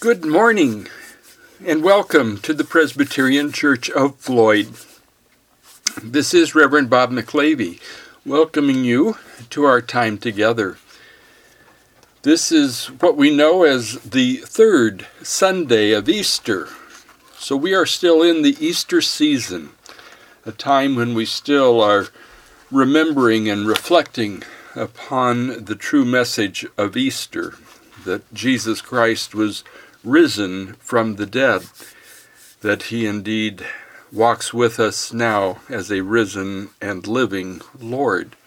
Good morning and welcome to the Presbyterian Church of Floyd. This is Reverend Bob McLavy welcoming you to our time together. This is what we know as the third Sunday of Easter. So we are still in the Easter season, a time when we still are remembering and reflecting upon the true message of Easter, that Jesus Christ was risen from the dead, that he indeed walks with us now as a risen and living Lord.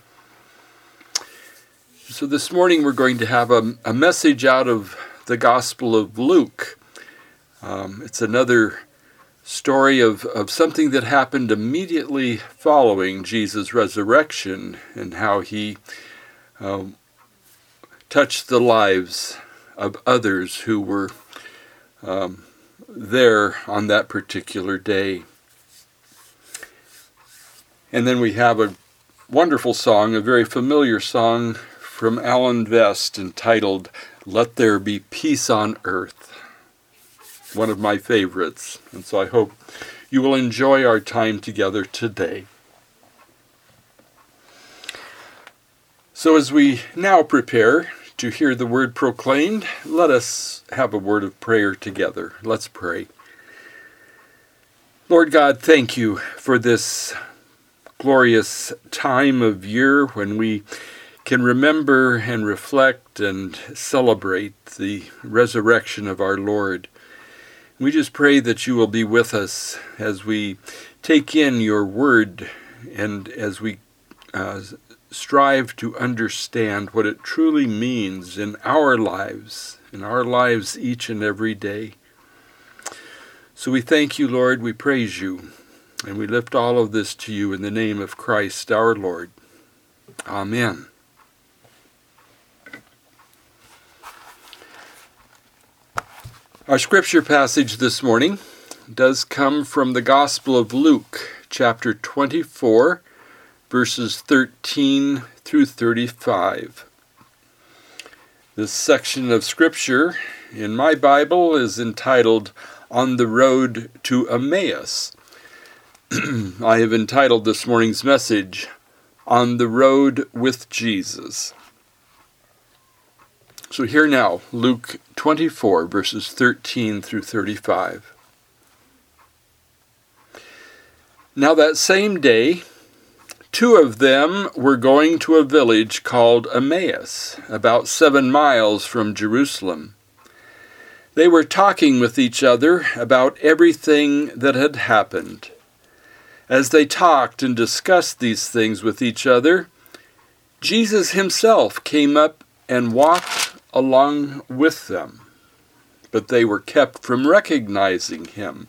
So this morning we're going to have a message out of the Gospel of Luke. It's another story of something that happened immediately following Jesus' resurrection and how he touched the lives of others who were there on that particular day. And then we have a wonderful song, a very familiar song from Alan Vest entitled, "Let There Be Peace on Earth." One of my favorites. And so I hope you will enjoy our time together today. So as we now prepare to hear the word proclaimed, let us have a word of prayer together. Let's pray. Lord God, thank you for this glorious time of year when we can remember and reflect and celebrate the resurrection of our Lord. We just pray that you will be with us as we take in your word and as we strive to understand what it truly means in our lives each and every day. So we thank you, Lord, we praise you, and we lift all of this to you in the name of Christ our Lord. Amen. Our scripture passage this morning does come from the Gospel of Luke, chapter 24, verses 13 through 35. This section of Scripture in my Bible is entitled, "On the Road to Emmaus." I have entitled this morning's message, "On the Road with Jesus." So here now, Luke 24, verses 13 through 35. Now that same day, two of them were going to a village called Emmaus, about 7 miles from Jerusalem. They were talking with each other about everything that had happened. As they talked and discussed these things with each other, Jesus himself came up and walked along with them, but they were kept from recognizing him.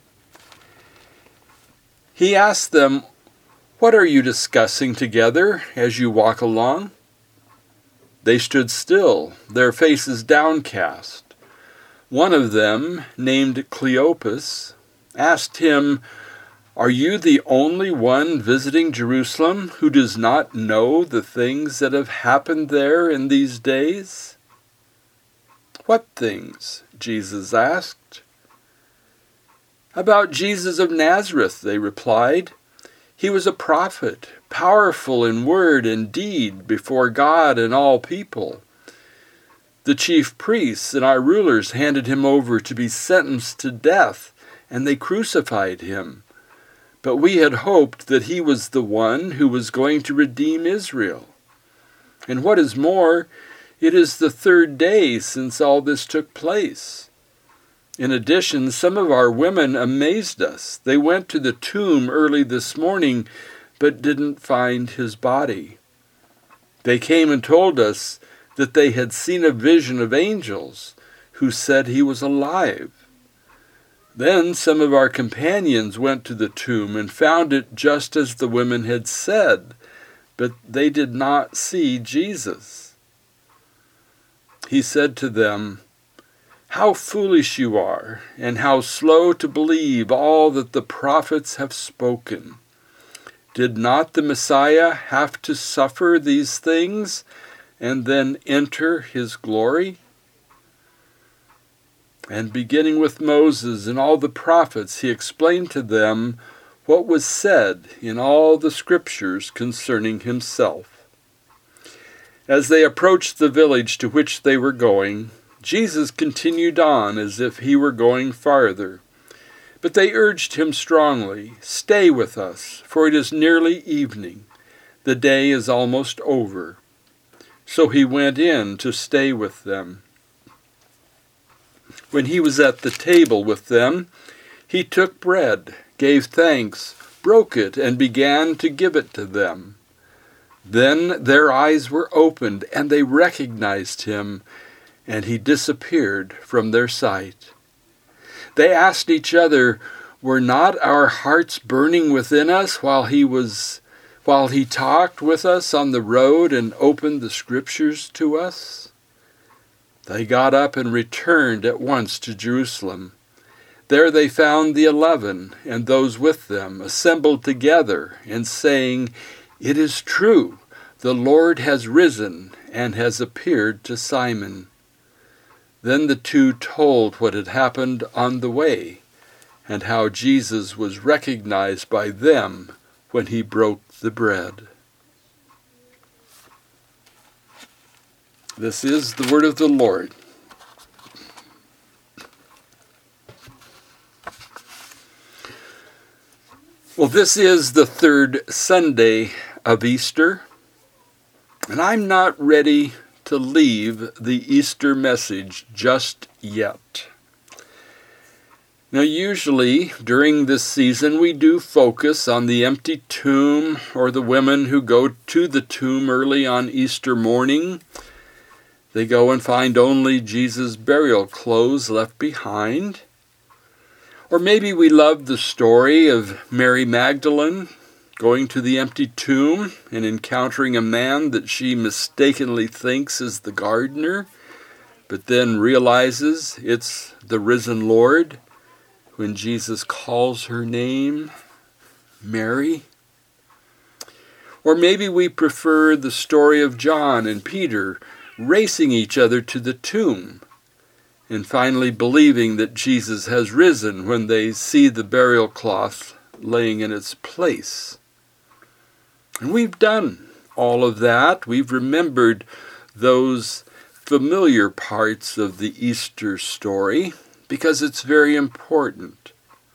He asked them, "What are you discussing together as you walk along?" They stood still, their faces downcast. One of them, named Cleopas, asked him, "Are you the only one visiting Jerusalem who does not know the things that have happened there in these days?" "What things?" Jesus asked. "About Jesus of Nazareth," they replied. "He was a prophet, powerful in word and deed before God and all people. The chief priests and our rulers handed him over to be sentenced to death, and they crucified him. But we had hoped that he was the one who was going to redeem Israel. And what is more, it is the 3rd day since all this took place. In addition, some of our women amazed us. They went to the tomb early this morning, but didn't find his body. They came and told us that they had seen a vision of angels who said he was alive. Then some of our companions went to the tomb and found it just as the women had said, but they did not see Jesus." He said to them, "How foolish you are, and how slow to believe all that the prophets have spoken. Did not the Messiah have to suffer these things and then enter his glory?" And beginning with Moses and all the prophets, he explained to them what was said in all the scriptures concerning himself. As they approached the village to which they were going, Jesus continued on as if he were going farther. But they urged him strongly, "Stay with us, for it is nearly evening. The day is almost over." So he went in to stay with them. When he was at the table with them, he took bread, gave thanks, broke it, and began to give it to them. Then their eyes were opened, and they recognized him, and he disappeared from their sight. They asked each other, "Were not our hearts burning within us while he talked with us on the road and opened the scriptures to us?" They got up and returned at once to Jerusalem. There they found the 11 and those with them assembled together and saying, "It is true, the Lord has risen and has appeared to Simon." Then the two told what had happened on the way and how Jesus was recognized by them when he broke the bread. This is the word of the Lord. Well, this is the third Sunday of Easter, and I'm not ready to leave the Easter message just yet. Now, usually during this season, we do focus on the empty tomb or the women who go to the tomb early on Easter morning. They go and find only Jesus' burial clothes left behind. Or maybe we love the story of Mary Magdalene going to the empty tomb and encountering a man that she mistakenly thinks is the gardener, but then realizes it's the risen Lord when Jesus calls her name, Mary. Or maybe we prefer the story of John and Peter racing each other to the tomb and finally believing that Jesus has risen when they see the burial cloth laying in its place. And we've done all of that. We've remembered those familiar parts of the Easter story because it's very important.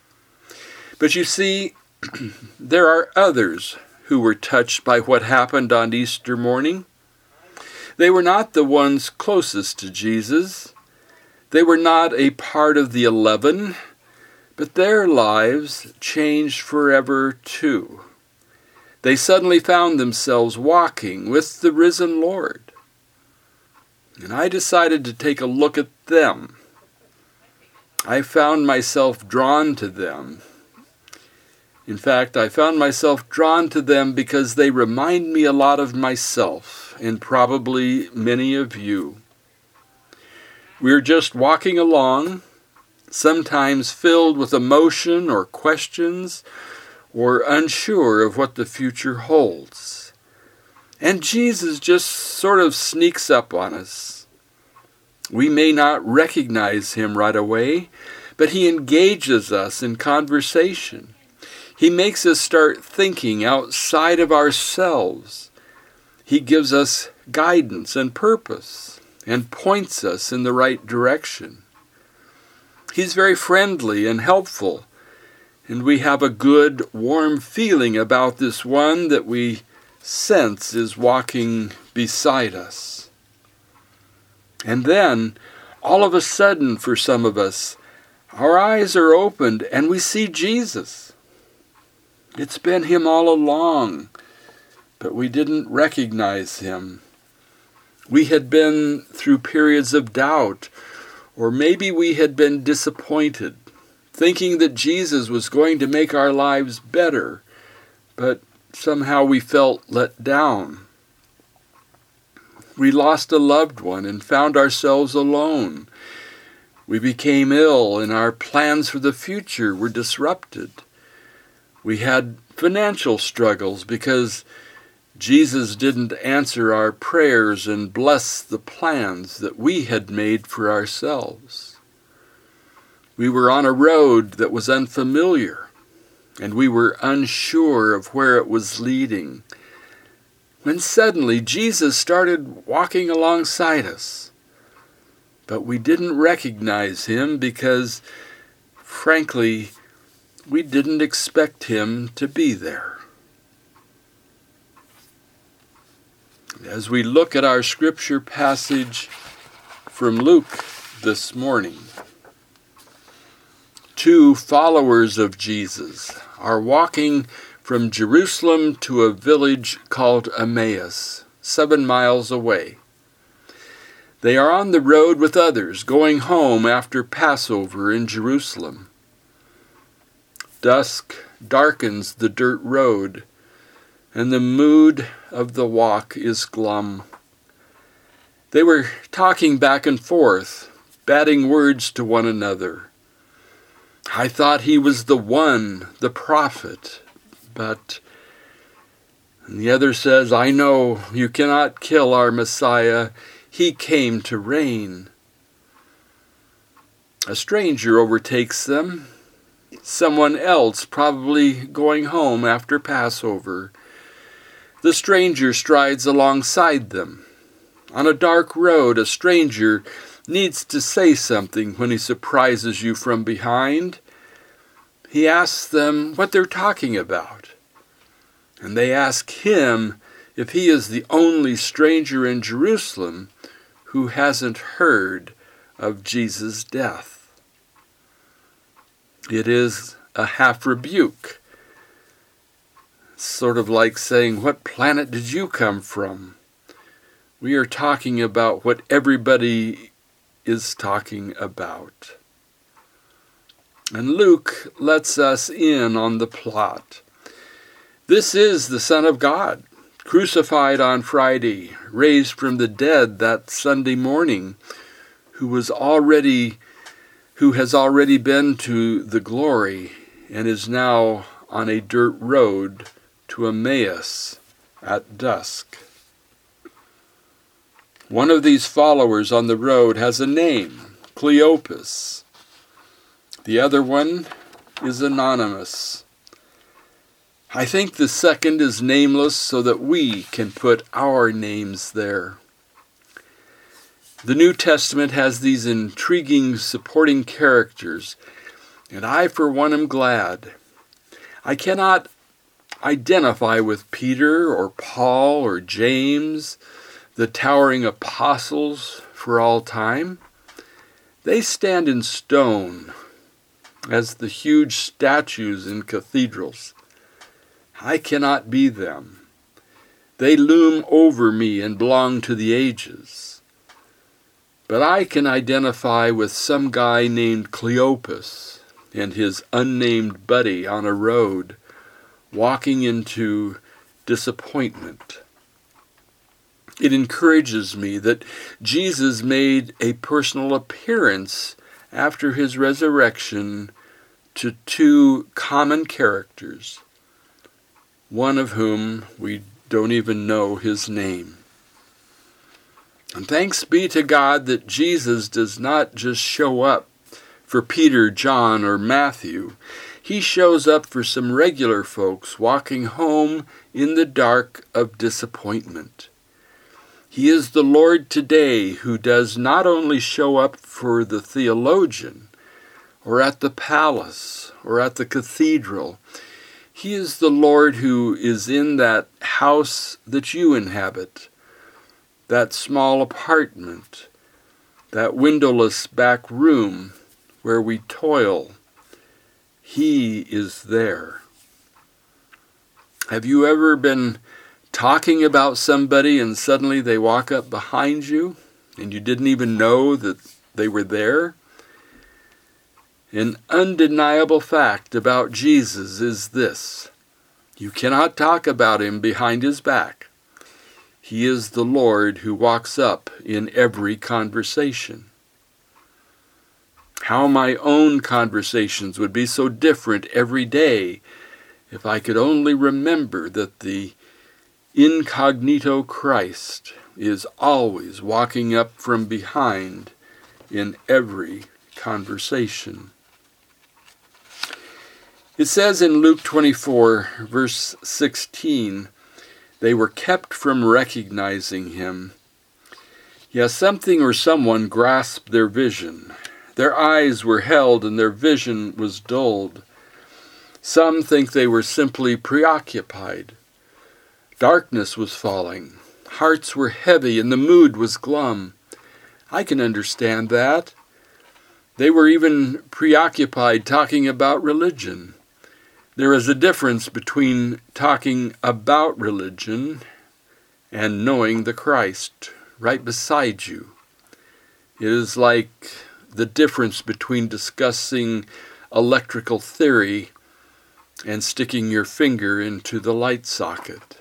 But you see, there are others who were touched by what happened on Easter morning. They were not the ones closest to Jesus. They were not a part of the 11, but their lives changed forever too. They suddenly found themselves walking with the risen Lord. And I decided to take a look at them. I found myself drawn to them. In fact, I found myself drawn to them because they remind me a lot of myself, and probably many of you. We're just walking along, sometimes filled with emotion or questions, or unsure of what the future holds. And Jesus just sort of sneaks up on us. We may not recognize him right away, but he engages us in conversation. He makes us start thinking outside of ourselves. He gives us guidance and purpose and points us in the right direction. He's very friendly and helpful, and we have a good, warm feeling about this one that we sense is walking beside us. And then, all of a sudden, for some of us, our eyes are opened and we see Jesus. It's been him all along, but we didn't recognize him. We had been through periods of doubt, or maybe we had been disappointed, thinking that Jesus was going to make our lives better, but somehow we felt let down. We lost a loved one and found ourselves alone. We became ill and our plans for the future were disrupted. We had financial struggles because Jesus didn't answer our prayers and bless the plans that we had made for ourselves. We were on a road that was unfamiliar, and we were unsure of where it was leading, when suddenly Jesus started walking alongside us. But we didn't recognize him because, frankly, we didn't expect him to be there. As we look at our scripture passage from Luke this morning, two followers of Jesus are walking from Jerusalem to a village called Emmaus, 7 miles away. They are on the road with others, going home after Passover in Jerusalem. Dusk darkens the dirt road, and the mood of the walk is glum. They were talking back and forth, batting words to one another. I thought he was the one, the prophet, but... And the other says, I know you cannot kill our Messiah. He came to reign. A stranger overtakes them, someone else probably going home after Passover. The stranger strides alongside them. On a dark road, a stranger needs to say something when he surprises you from behind. He asks them what they're talking about, and they ask him if he is the only stranger in Jerusalem who hasn't heard of Jesus' death. It is a half rebuke, sort of like saying, what planet did you come from? We are talking about what everybody is talking about. And Luke lets us in on the plot. This is the Son of God, crucified on Friday, raised from the dead that Sunday morning, who has already been to the glory and is now on a dirt road to Emmaus at dusk. One of these followers on the road has a name, Cleopas. The other one is anonymous. I think the second is nameless so that we can put our names there. The New Testament has these intriguing supporting characters, and I, for one, am glad. I cannot identify with Peter or Paul or James, the towering apostles for all time. They stand in stone as the huge statues in cathedrals. I cannot be them. They loom over me and belong to the ages. But I can identify with some guy named Cleopas and his unnamed buddy on a road, walking into disappointment. It encourages me that Jesus made a personal appearance after his resurrection to two common characters, one of whom we don't even know his name. And thanks be to God that Jesus does not just show up for Peter, John, or Matthew. He shows up for some regular folks walking home in the dark of disappointment. He is the Lord today who does not only show up for the theologian, or at the palace, or at the cathedral. He is the Lord who is in that house that you inhabit, that small apartment, that windowless back room where we toil. He is there. Have you ever been talking about somebody and suddenly they walk up behind you and you didn't even know that they were there? An undeniable fact about Jesus is this: you cannot talk about him behind his back. He is the Lord who walks up in every conversation. How my own conversations would be so different every day if I could only remember that the incognito Christ is always walking up from behind in every conversation. It says in Luke 24, verse 16, they were kept from recognizing him. Yes, something or someone grasped their vision. Their eyes were held and their vision was dulled. Some think they were simply preoccupied. Darkness was falling. Hearts were heavy and the mood was glum. I can understand that. They were even preoccupied talking about religion. There is a difference between talking about religion and knowing the Christ right beside you. It is like the difference between discussing electrical theory and sticking your finger into the light socket.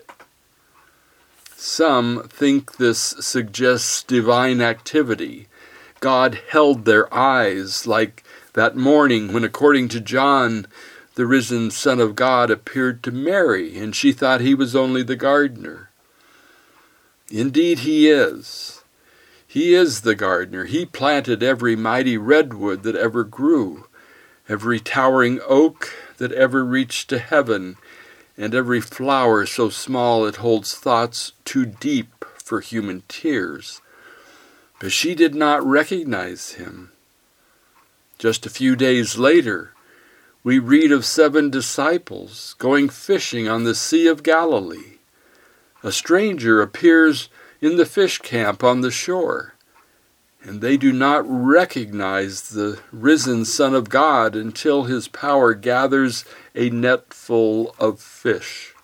Some think this suggests divine activity. God held their eyes, like that morning when, according to John, the risen Son of God appeared to Mary, and she thought he was only the gardener. Indeed he is. He is the gardener. He planted every mighty redwood that ever grew, every towering oak that ever reached to heaven, and every flower so small it holds thoughts too deep for human tears. But she did not recognize him. Just a few days later, we read of 7 disciples going fishing on the Sea of Galilee. A stranger appears in the fish camp on the shore, and they do not recognize the risen Son of God until his power gathers a net full of fish.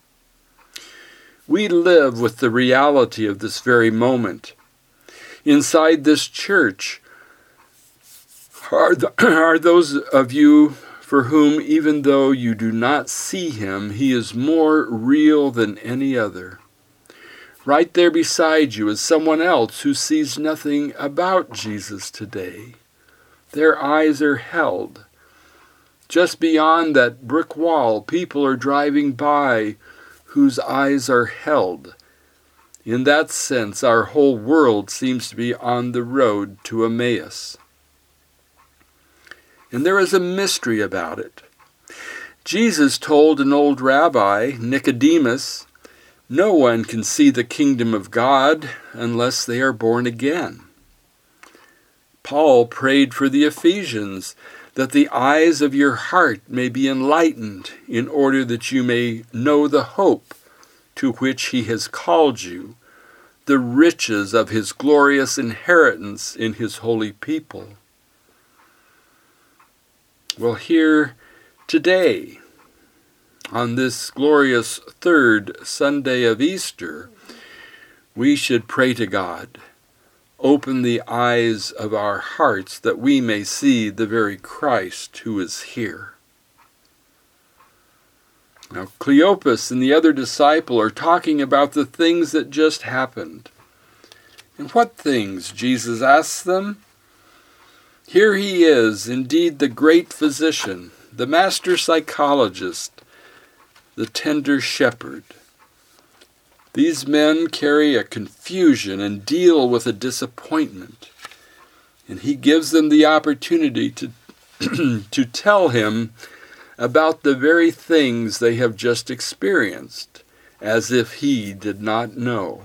We live with the reality of this very moment. Inside this church are those of you for whom, even though you do not see him, he is more real than any other. Right there beside you is someone else who sees nothing about Jesus today. Their eyes are held. Just beyond that brick wall, people are driving by whose eyes are held. In that sense, our whole world seems to be on the road to Emmaus. And there is a mystery about it. Jesus told an old rabbi, Nicodemus, no one can see the kingdom of God unless they are born again. Paul prayed for the Ephesians that the eyes of your heart may be enlightened in order that you may know the hope to which he has called you, the riches of his glorious inheritance in his holy people. Well, here today, on this glorious 3rd Sunday of Easter, we should pray to God, open the eyes of our hearts that we may see the very Christ who is here. Now, Cleopas and the other disciple are talking about the things that just happened. And what things? Jesus asks them. Here he is, indeed the great physician, the master psychologist, the tender shepherd. These men carry a confusion and deal with a disappointment. And he gives them the opportunity to, to tell him about the very things they have just experienced, as if he did not know.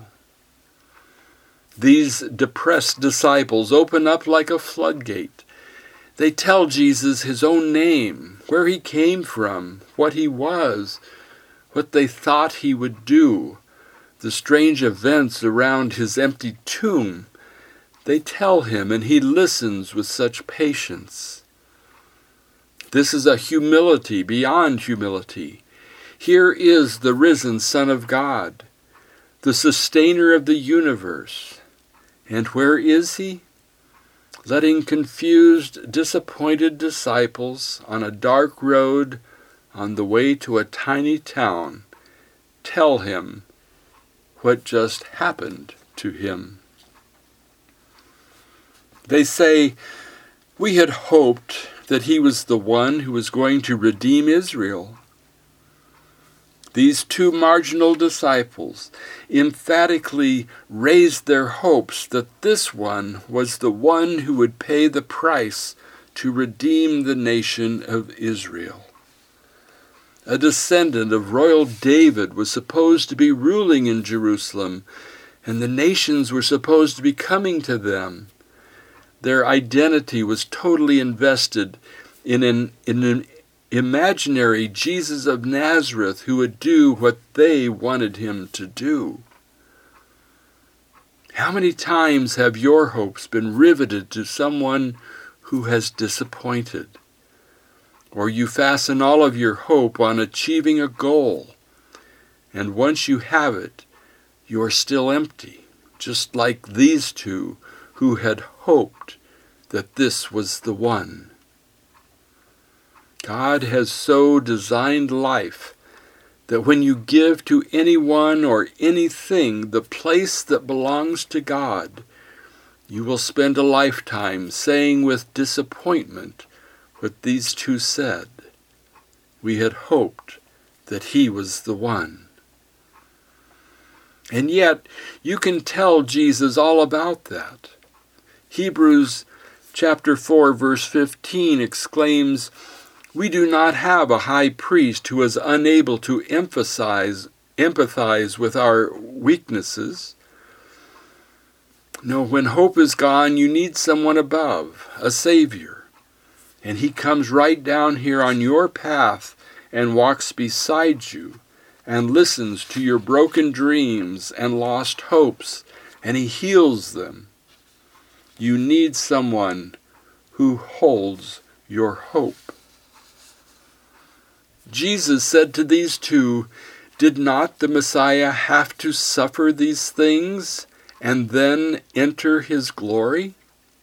These depressed disciples open up like a floodgate. They tell Jesus his own name, where he came from, what he was, what they thought he would do, the strange events around his empty tomb. They tell him, and he listens with such patience. This is a humility beyond humility. Here is the risen Son of God, the sustainer of the universe. And where is he? Letting confused, disappointed disciples on a dark road on the way to a tiny town tell him what just happened to him. They say, we had hoped that he was the one who was going to redeem Israel. These 2 marginal disciples emphatically raised their hopes that this one was the one who would pay the price to redeem the nation of Israel. A descendant of royal David was supposed to be ruling in Jerusalem, and the nations were supposed to be coming to them. Their identity was totally invested in an imaginary Jesus of Nazareth who would do what they wanted him to do. How many times have your hopes been riveted to someone who has disappointed? Or you fasten all of your hope on achieving a goal, and once you have it, you are still empty, just like these two who had hoped that this was the one. God has so designed life that when you give to anyone or anything the place that belongs to God, you will spend a lifetime saying with disappointment what these two said. We had hoped that he was the one. And yet, you can tell Jesus all about that. Hebrews chapter 4, verse 15 exclaims, "We do not have a high priest who is unable to empathize with our weaknesses." No, when hope is gone, you need someone above, a Savior. And he comes right down here on your path and walks beside you and listens to your broken dreams and lost hopes, and he heals them. You need someone who holds your hope. Jesus said to these two, "Did not the Messiah have to suffer these things and then enter his glory?"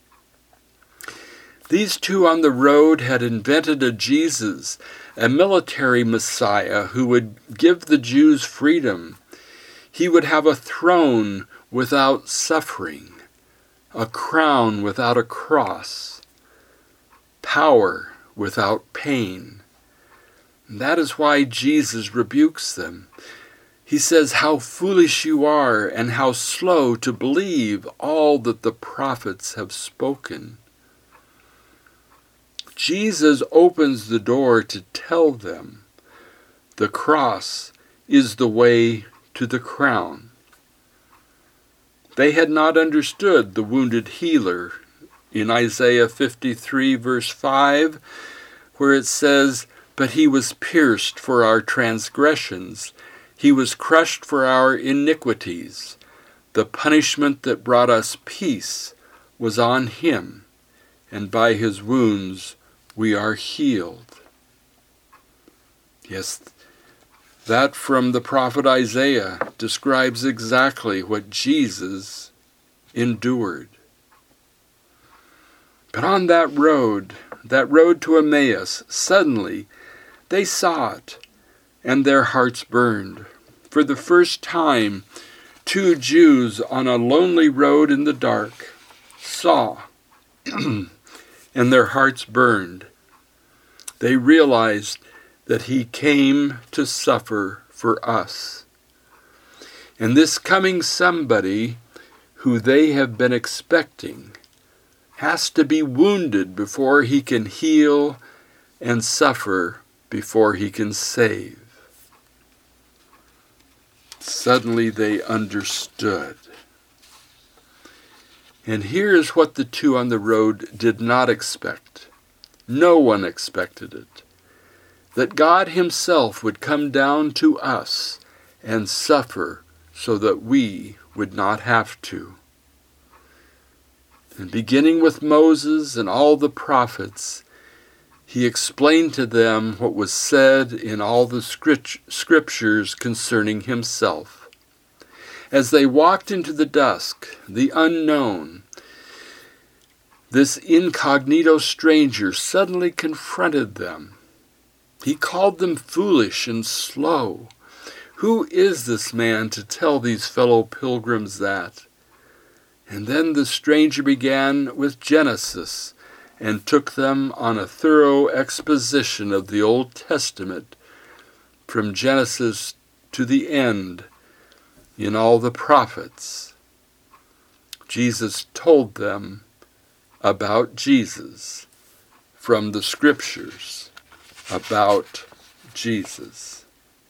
These two on the road had invented a Jesus, a military Messiah who would give the Jews freedom. He would have a throne without suffering, a crown without a cross, power without pain. And that is why Jesus rebukes them. He says, "How foolish you are, and how slow to believe all that the prophets have spoken." Jesus opens the door to tell them the cross is the way to the crown. They had not understood the wounded healer in Isaiah 53 verse 5, where it says, "But he was pierced for our transgressions, he was crushed for our iniquities. The punishment that brought us peace was on him, and by his wounds we are healed." Yes, that from the prophet Isaiah describes exactly what Jesus endured. But on that road to Emmaus, suddenly they saw it, and their hearts burned. For the first time, two Jews on a lonely road in the dark saw, and their hearts burned. They realized that he came to suffer for us. And this coming somebody who they have been expecting has to be wounded before he can heal, and suffer before he can save. Suddenly they understood. And here's what the two on the road did not expect. No one expected it. That God himself would come down to us and suffer so that we would not have to. And beginning with Moses and all the prophets, he explained to them what was said in all the scriptures concerning himself. As they walked into the dusk, the unknown, this incognito stranger suddenly confronted them. He called them foolish and slow. Who is this man to tell these fellow pilgrims that? And then the stranger began with Genesis and took them on a thorough exposition of the Old Testament from Genesis to the end in all the prophets. Jesus told them about Jesus from the scriptures, about Jesus.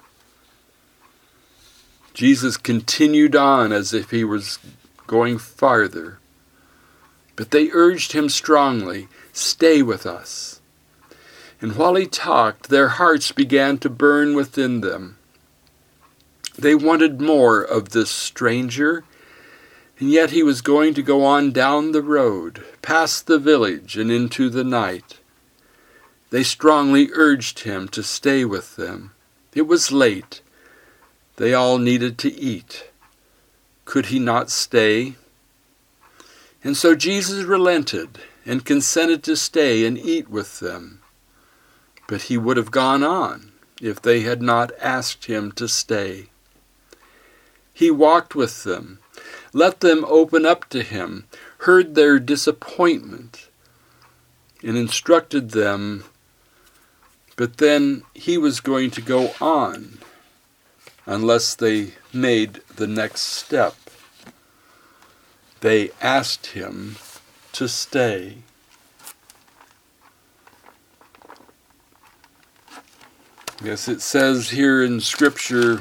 Jesus continued on as if he was going farther, but they urged him strongly, "Stay with us." And while he talked, their hearts began to burn within them. They wanted more of this stranger, and yet he was going to go on down the road, past the village and into the night. They strongly urged him to stay with them. It was late. They all needed to eat. Could he not stay? And so Jesus relented and consented to stay and eat with them. But he would have gone on if they had not asked him to stay. He walked with them, let them open up to him, heard their disappointment, and instructed them. But then he was going to go on unless they made the next step. They asked him to stay. Yes, it says here in Scripture,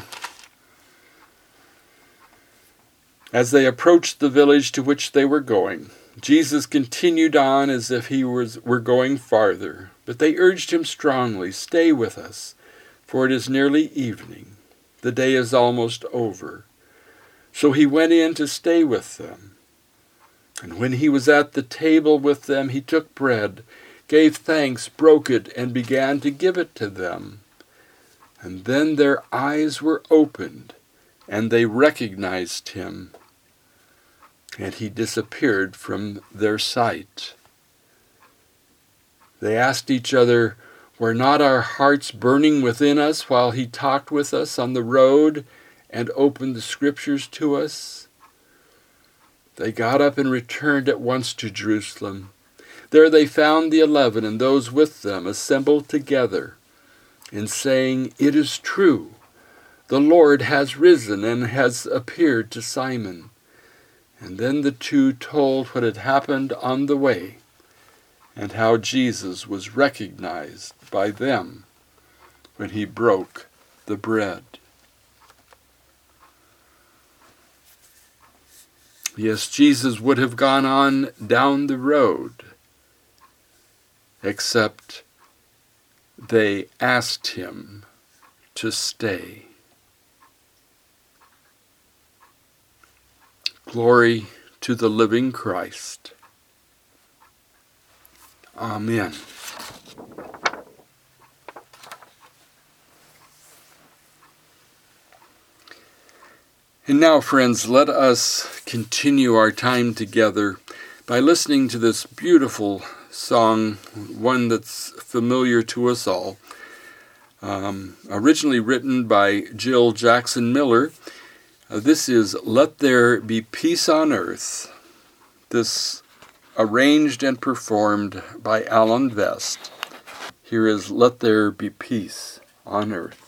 as they approached the village to which they were going, Jesus continued on as if he were going farther, but they urged him strongly, "Stay with us, for it is nearly evening. The day is almost over." So he went in to stay with them. And when he was at the table with them, he took bread, gave thanks, broke it, and began to give it to them. And then their eyes were opened, and they recognized him, and he disappeared from their sight. They asked each other, "Were not our hearts burning within us while he talked with us on the road and opened the Scriptures to us?" They got up and returned at once to Jerusalem. There they found the 11 and those with them assembled together, and saying, "It is true, the Lord has risen and has appeared to Simon." And then the two told what had happened on the way, and how Jesus was recognized by them when he broke the bread. Yes, Jesus would have gone on down the road, except they asked him to stay. Glory to the living Christ. Amen. And now, friends, let us continue our time together by listening to this beautiful song, one that's familiar to us all. Originally written by Jill Jackson Miller. This is "Let There Be Peace on Earth." This arranged and performed by Alan Vest. Here is "Let There Be Peace on Earth."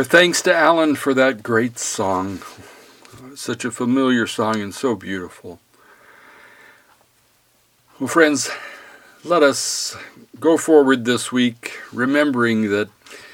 Our thanks to Alan for that great song. Such a familiar song and so beautiful. Well, friends, let us go forward this week remembering that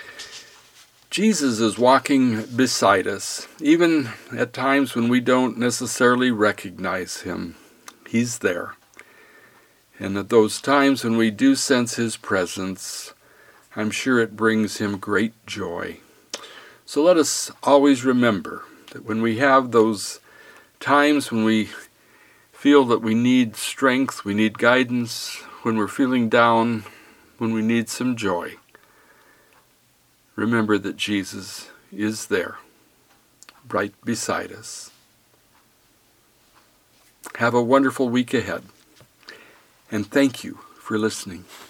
Jesus is walking beside us, even at times when we don't necessarily recognize him. He's there. And at those times when we do sense his presence, I'm sure it brings him great joy. So let us always remember that when we have those times when we feel that we need strength, we need guidance, when we're feeling down, when we need some joy, remember that Jesus is there, right beside us. Have a wonderful week ahead, and thank you for listening.